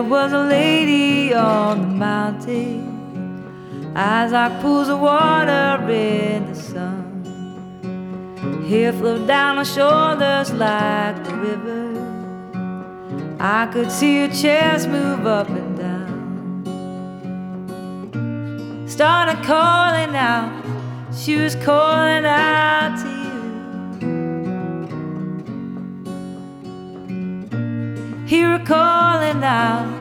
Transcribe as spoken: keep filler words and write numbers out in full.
There was a lady on the mountain, eyes like pools of water in the sun. Hair flowed down her shoulders like the river. I could see her chest move up and down. Started calling out, she was calling out to you. Hear her calling out,